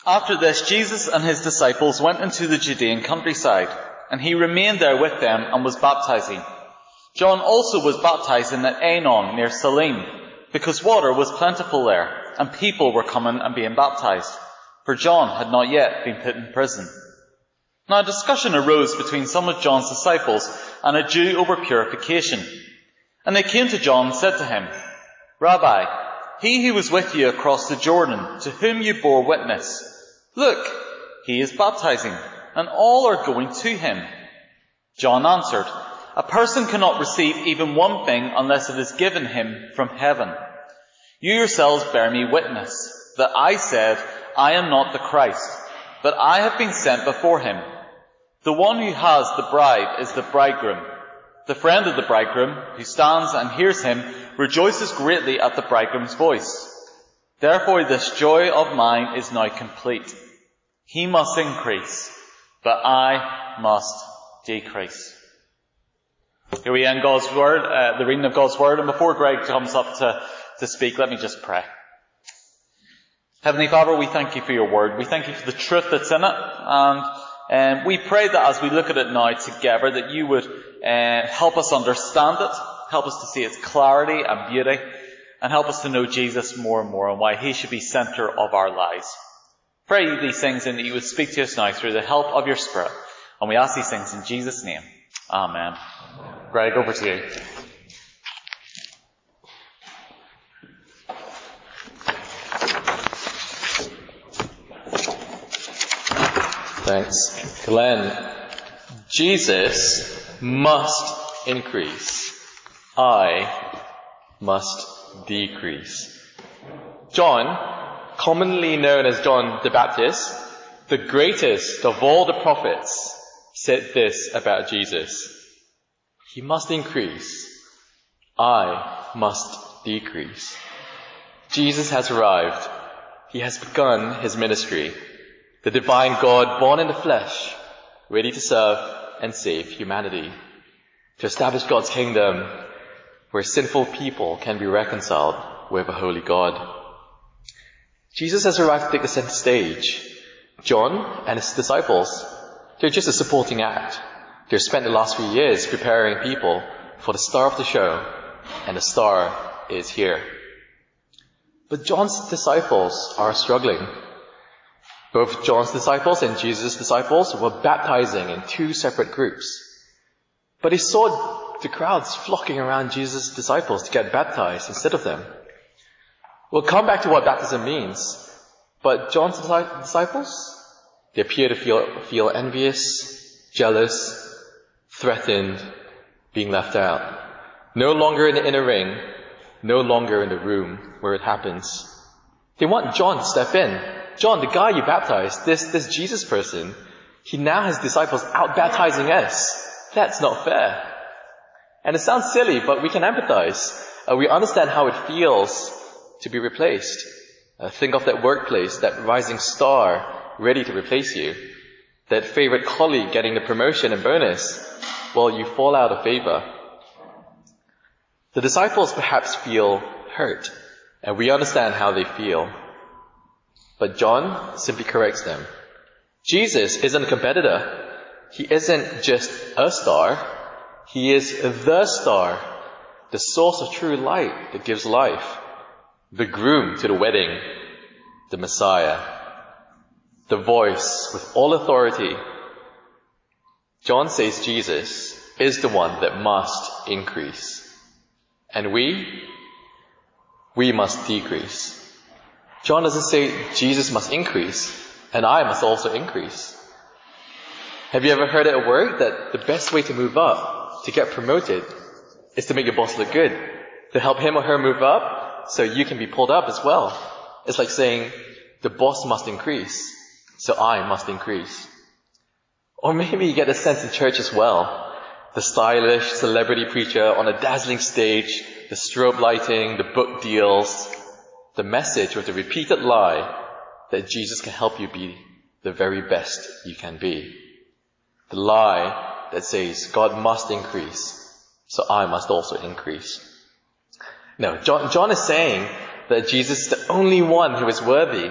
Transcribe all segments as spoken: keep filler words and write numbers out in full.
After this, Jesus and his disciples went into the Judean countryside, and he remained there with them and was baptizing. John also was baptizing at Aenon near Salim, because water was plentiful there, and people were coming and being baptized, for John had not yet been put in prison. Now a discussion arose between some of John's disciples and a Jew over purification. And they came to John and said to him, "Rabbi, he who was with you across the Jordan, to whom you bore witness, look, he is baptizing, and all are going to him." John answered, "A person cannot receive even one thing unless it is given him from heaven. You yourselves bear me witness that I said, I am not the Christ, but I have been sent before him. The one who has the bride is the bridegroom. The friend of the bridegroom, who stands and hears him, rejoices greatly at the bridegroom's voice. Therefore this joy of mine is now complete. He must increase, but I must decrease." Here we end God's word, uh, the reading of God's word, and before Greg comes up to, to speak, let me just pray. Heavenly Father, we thank you for your word. We thank you for the truth that's in it, and um, we pray that as we look at it now together, that you would uh, help us understand it, help us to see its clarity and beauty, and help us to know Jesus more and more and why he should be centre of our lives. Pray these things and that you would speak to us now through the help of your Spirit. And we ask these things in Jesus' name. Amen. Greg, over to you. Thanks, Glenn. Jesus must increase. I must decrease. John, commonly known as John the Baptist, the greatest of all the prophets, said this about Jesus: "He must increase. I must decrease." Jesus has arrived. He has begun his ministry. The divine God born in the flesh, ready to serve and save humanity, to establish God's kingdom where sinful people can be reconciled with a holy God. Jesus has arrived to take the center stage. John and his disciples, they're just a supporting act. They've spent the last few years preparing people for the star of the show, and the star is here. But John's disciples are struggling. Both John's disciples and Jesus' disciples were baptizing in two separate groups. But he saw the crowds flocking around Jesus' disciples to get baptized instead of them. We'll come back to what baptism means. But John's disciples, they appear to feel, feel envious, jealous, threatened, being left out. No longer in the inner ring, no longer in the room where it happens. They want John to step in. John, the guy you baptized, this, this Jesus person, he now has disciples out baptizing us. That's not fair. And it sounds silly, but we can empathize. Uh, we understand how it feels to be replaced. Uh, think of that workplace, that rising star ready to replace you. That favorite colleague getting the promotion and bonus while you fall out of favor. The disciples perhaps feel hurt, and we understand how they feel. But John simply corrects them. Jesus isn't a competitor. He isn't just a star. He is the star, the source of true light that gives life, the groom to the wedding, the Messiah, the voice with all authority. John says Jesus is the one that must increase. And we, we must decrease. John doesn't say Jesus must increase and I must also increase. Have you ever heard at work that the best way to move up, to get promoted, is to make your boss look good, to help him or her move up so you can be pulled up as well? It's like saying the boss must increase, so I must increase. Or maybe you get a sense in church as well. The stylish celebrity preacher on a dazzling stage, the strobe lighting, the book deals, the message with the repeated lie that Jesus can help you be the very best you can be. The lie that says God must increase, so I must also increase. No, John, John is saying that Jesus is the only one who is worthy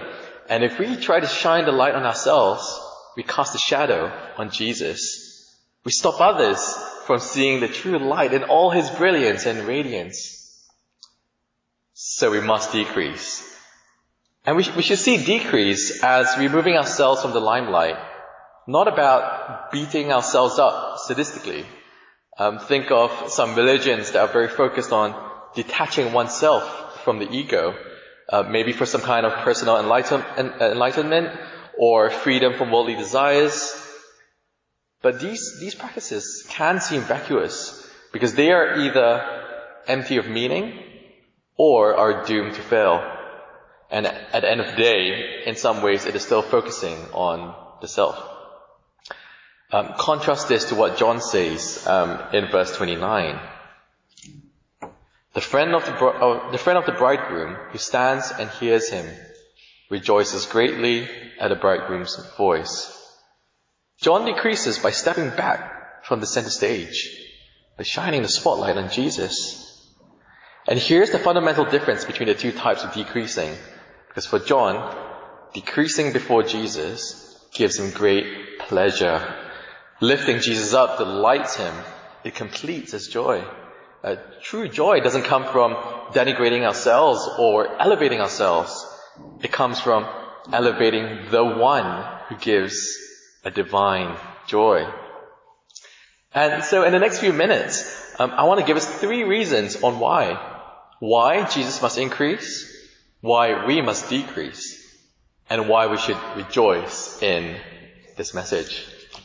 And if we try to shine the light on ourselves, we cast a shadow on Jesus. We stop others from seeing the true light in all his brilliance and radiance. So we must decrease. And we, sh- we should see decrease as removing ourselves from the limelight, not about beating ourselves up sadistically. Um, think of some religions that are very focused on detaching oneself from the ego, uh, maybe for some kind of personal enlighten- enlightenment or freedom from worldly desires. But these, these practices can seem vacuous because they are either empty of meaning or are doomed to fail. And at the end of the day, in some ways, it is still focusing on the self. Um, contrast this to what John says um, in verse twenty-nine. The friend of the, bro- uh, the friend of the bridegroom who stands and hears him rejoices greatly at the bridegroom's voice. John decreases by stepping back from the center stage, by shining the spotlight on Jesus. And here's the fundamental difference between the two types of decreasing. Because for John, decreasing before Jesus gives him great pleasure. Lifting Jesus up delights him. It completes his joy. Uh, true joy doesn't come from denigrating ourselves or elevating ourselves. It comes from elevating the one who gives a divine joy. And so in the next few minutes, um, I want to give us three reasons on why. Why Jesus must increase, why we must decrease, and why we should rejoice in this message.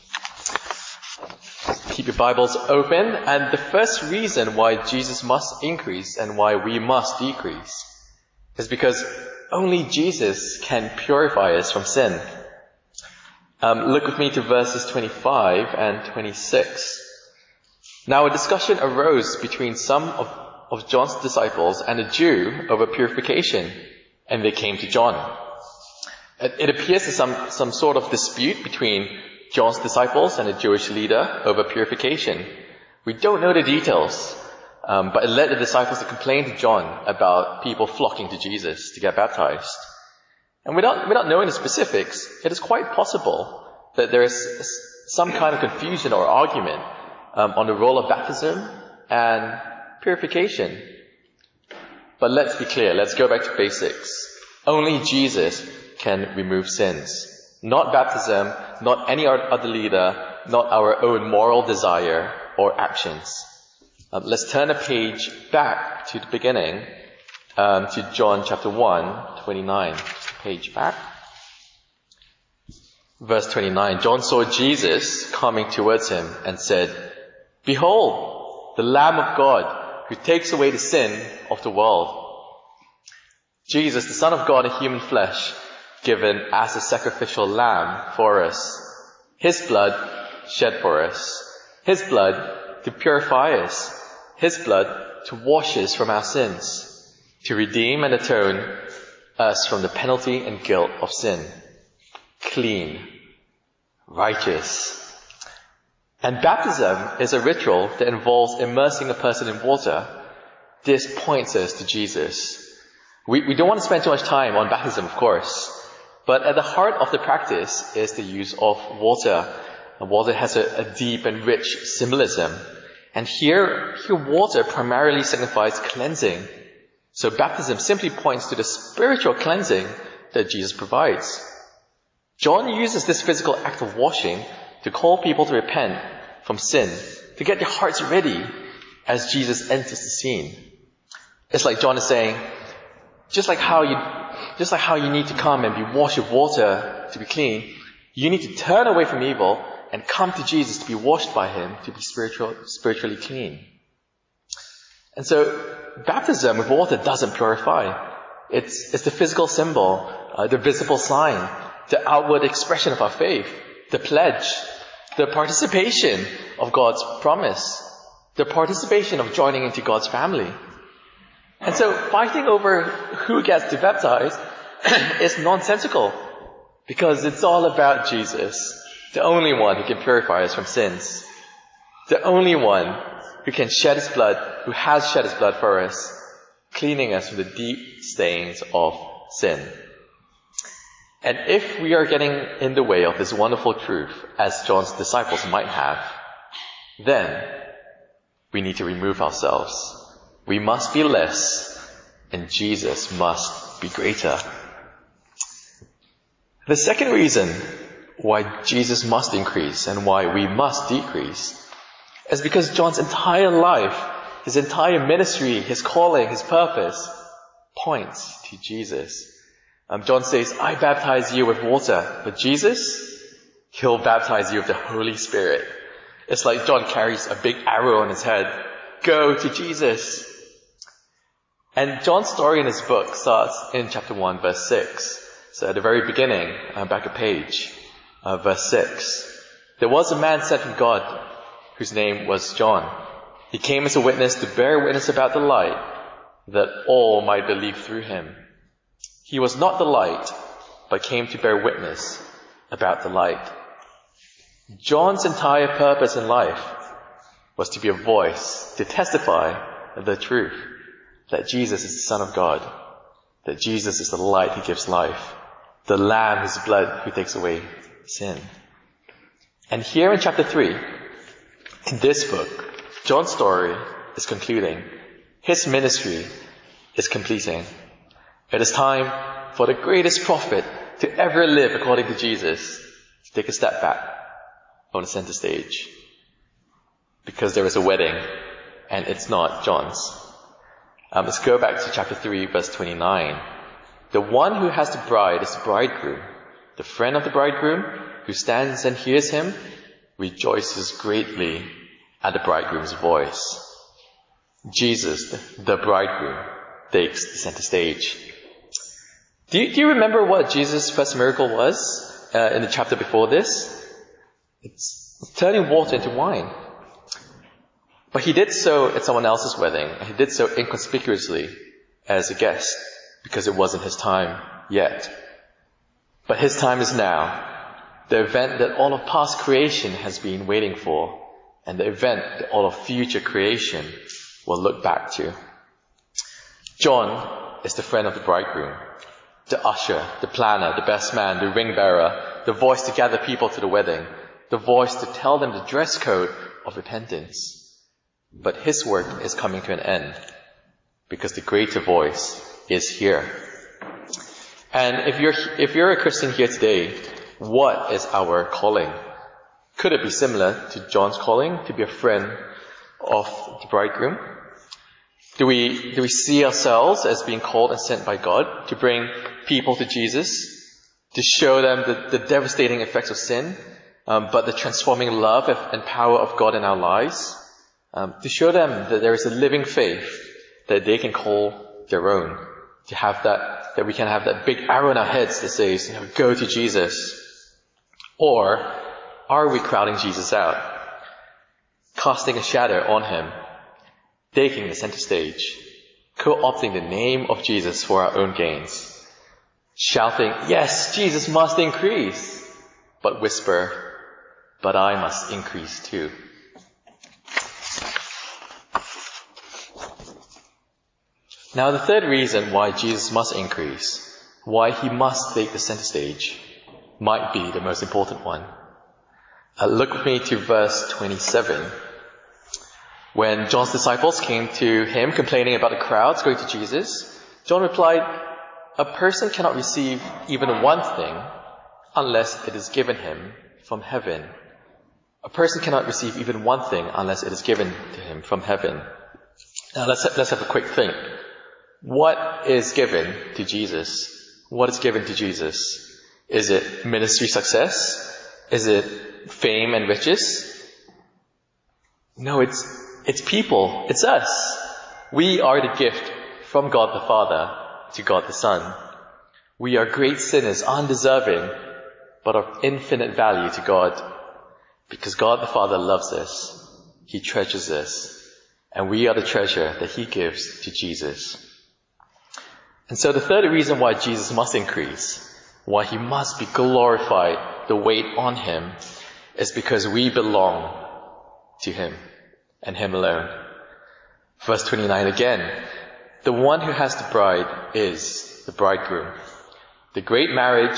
Keep your Bibles open, and the first reason why Jesus must increase and why we must decrease is because only Jesus can purify us from sin. Um, look with me to verses twenty-five and twenty-six. Now a discussion arose between some of, of John's disciples and a Jew over purification, and they came to John. It, it appears there's some, some sort of dispute between John's disciples and a Jewish leader over purification. We don't know the details, um, but it led the disciples to complain to John about people flocking to Jesus to get baptized. And without, without knowing the specifics, it is quite possible that there is some kind of confusion or argument um, on the role of baptism and purification. But let's be clear, let's go back to basics. Only Jesus can remove sins. Not baptism, not any other leader, not our own moral desire or actions. Um, let's turn a page back to the beginning, um, to John chapter one, twenty-nine. Just a page back. Verse twenty-nine. John saw Jesus coming towards him and said, "Behold, the Lamb of God who takes away the sin of the world." Jesus, the Son of God in human flesh, given as a sacrificial lamb for us. His blood shed for us. His blood to purify us. His blood to wash us from our sins. To redeem and atone us from the penalty and guilt of sin. Clean. Righteous. And baptism is a ritual that involves immersing a person in water. This points us to Jesus. We, we don't want to spend too much time on baptism, of course. But at the heart of the practice is the use of water. And water has a, a deep and rich symbolism. And here, here water primarily signifies cleansing. So baptism simply points to the spiritual cleansing that Jesus provides. John uses this physical act of washing to call people to repent from sin, to get their hearts ready as Jesus enters the scene. It's like John is saying, just like how you Just like how you need to come and be washed with water to be clean, you need to turn away from evil and come to Jesus to be washed by Him, to be spiritual, spiritually clean. And so, baptism with water doesn't purify. It's, it's the physical symbol, uh, the visible sign, the outward expression of our faith, the pledge, the participation of God's promise, the participation of joining into God's family. And so fighting over who gets to baptize is nonsensical because it's all about Jesus, the only one who can purify us from sins, the only one who can shed His blood, who has shed His blood for us, cleaning us from the deep stains of sin. And if we are getting in the way of this wonderful truth, as John's disciples might have, then we need to remove ourselves. We must be less, and Jesus must be greater. The second reason why Jesus must increase and why we must decrease is because John's entire life, his entire ministry, his calling, his purpose points to Jesus. Um, John says, I baptize you with water, but Jesus, he'll baptize you with the Holy Spirit. It's like John carries a big arrow on his head. Go to Jesus. And John's story in his book starts in chapter one, verse six. So at the very beginning, uh, back a page, uh, verse six. There was a man sent from God whose name was John. He came as a witness to bear witness about the light, that all might believe through him. He was not the light, but came to bear witness about the light. John's entire purpose in life was to be a voice, to testify the truth, that Jesus is the Son of God, that Jesus is the light who gives life, the Lamb whose blood who takes away sin. And here in chapter three, in this book, John's story is concluding. His ministry is completing. It is time for the greatest prophet to ever live according to Jesus to take a step back on the center stage. Because there is a wedding, and it's not John's. Um, let's go back to chapter three, verse twenty-nine. The one who has the bride is the bridegroom. The friend of the bridegroom, who stands and hears him, rejoices greatly at the bridegroom's voice. Jesus, the bridegroom, takes the center stage. Do you, do you remember what Jesus' first miracle was uh, in the chapter before this? It's turning water into wine. But he did so at someone else's wedding, and he did so inconspicuously as a guest, because it wasn't his time yet. But his time is now, the event that all of past creation has been waiting for, and the event that all of future creation will look back to. John is the friend of the bridegroom, the usher, the planner, the best man, the ring bearer, the voice to gather people to the wedding, the voice to tell them the dress code of repentance. But his work is coming to an end, because the greater voice is here. And if you're, if you're a Christian here today, what is our calling? Could it be similar to John's calling, to be a friend of the bridegroom? Do we, do we see ourselves as being called and sent by God to bring people to Jesus, to show them the, the devastating effects of sin, um, but the transforming love and power of God in our lives, um, to show them that there is a living faith that they can call their own, to have that, that we can have that big arrow in our heads that says, you know, go to Jesus? Or are we crowding Jesus out, casting a shadow on him, taking the center stage, co-opting the name of Jesus for our own gains, shouting, yes, Jesus must increase, but whisper, but I must increase too. Now the third reason why Jesus must increase, why he must take the center stage, might be the most important one. Uh, look with me to verse twenty-seven. When John's disciples came to him complaining about the crowds going to Jesus, John replied, a person cannot receive even one thing unless it is given him from heaven. A person cannot receive even one thing unless it is given to him from heaven. Now let's, let's have a quick think. What is given to Jesus? What is given to Jesus? Is it ministry success? Is it fame and riches? No, it's, it's people. It's us. We are the gift from God the Father to God the Son. We are great sinners, undeserving, but of infinite value to God. Because God the Father loves us. He treasures us. And we are the treasure that he gives to Jesus. And so the third reason why Jesus must increase, why he must be glorified, the weight on him, is because we belong to him and him alone. Verse twenty-nine again. The one who has the bride is the bridegroom. The great marriage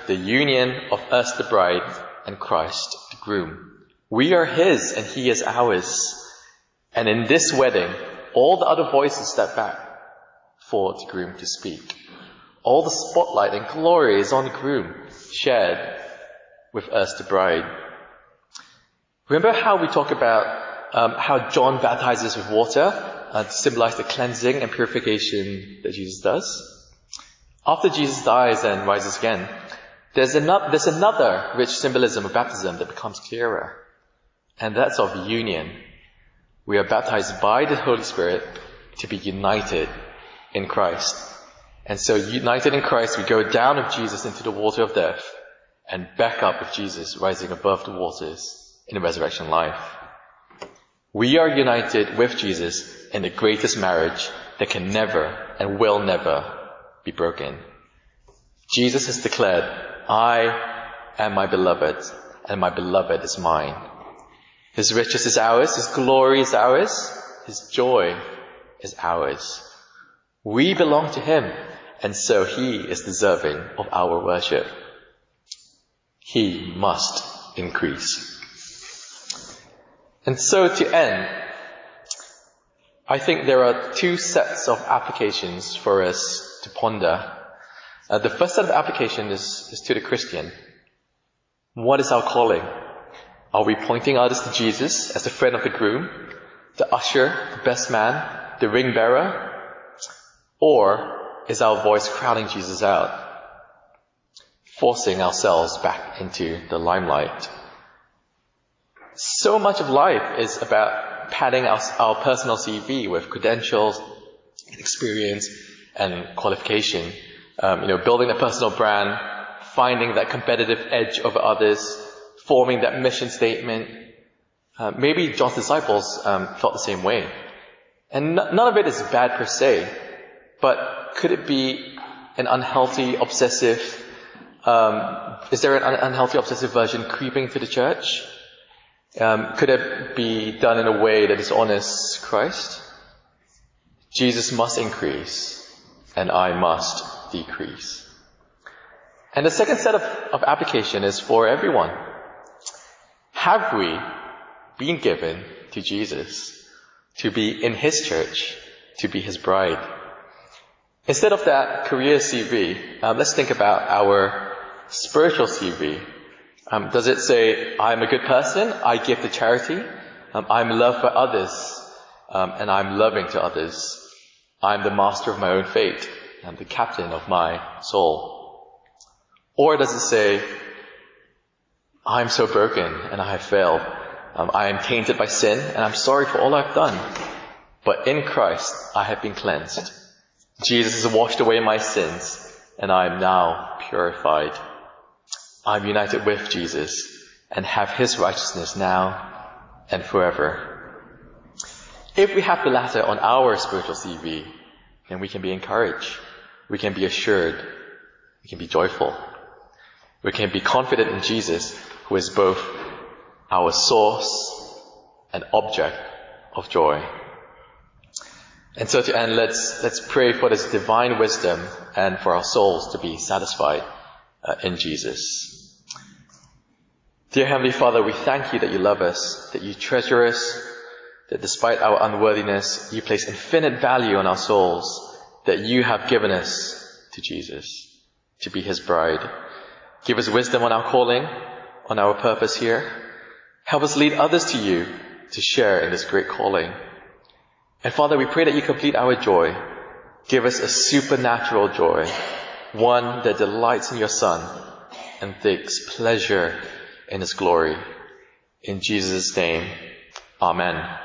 the union of us, the bride, and Christ, the groom. We are his and he is ours. And in this wedding, all the other voices step back for the groom to speak. All the spotlight and glory is on the groom, shared with us, the bride. Remember how we talk about um, how John baptizes with water uh, to symbolize the cleansing and purification that Jesus does? After Jesus dies and rises again, there's another, there's another rich symbolism of baptism that becomes clearer. And that's of union. We are baptized by the Holy Spirit to be united in Christ. And so united in Christ, we go down with Jesus into the water of death and back up with Jesus rising above the waters in the resurrection life. We are united with Jesus in the greatest marriage that can never and will never be broken. Jesus has declared, I am my beloved, and my beloved is mine. His riches is ours, his glory is ours, his joy is ours. We belong to him, and so he is deserving of our worship. He must increase. And so to end, I think there are two sets of applications for us to ponder. Uh, the first set of application is, is to the Christian. What is our calling? Are we pointing others to Jesus as the friend of the groom, the usher, the best man, the ring bearer? Or is our voice crowding Jesus out, forcing ourselves back into the limelight? So much of life is about padding our, our personal C V with credentials, experience, and qualification. Um, you know, building a personal brand, finding that competitive edge over others, forming that mission statement. Uh, maybe John's disciples um, felt the same way. And n- none of it is bad per se, but could it be an unhealthy, obsessive, um, is there an un- unhealthy, obsessive version creeping to the church? Um, could it be done in a way that dishonors Christ? Jesus must increase, and I must decrease. And the second set of, of application is for everyone. Have we been given to Jesus to be in his church, to be his bride? Instead of that career C V, um, let's think about our spiritual C V. Um, does it say, I'm a good person, I give to charity, um, I'm loved by others, um, and I'm loving to others. I'm the master of my own fate, I'm the captain of my soul. Or does it say, I'm so broken and I have failed. Um, I am tainted by sin and I'm sorry for all I've done. But in Christ, I have been cleansed. Jesus has washed away my sins and I am now purified. I'm united with Jesus and have his righteousness now and forever. If we have the latter on our spiritual C V, then we can be encouraged. We can be assured. We can be joyful. We can be confident in Jesus, who is both our source and object of joy. And so to end, let's, let's pray for this divine wisdom and for our souls to be satisfied uh, in Jesus. Dear Heavenly Father, we thank you that you love us, that you treasure us, that despite our unworthiness, you place infinite value on our souls, that you have given us to Jesus, to be his bride. Give us wisdom on our calling, on our purpose here. Help us lead others to you to share in this great calling. And Father, we pray that you complete our joy. Give us a supernatural joy, one that delights in your Son and takes pleasure in his glory. In Jesus' name, amen.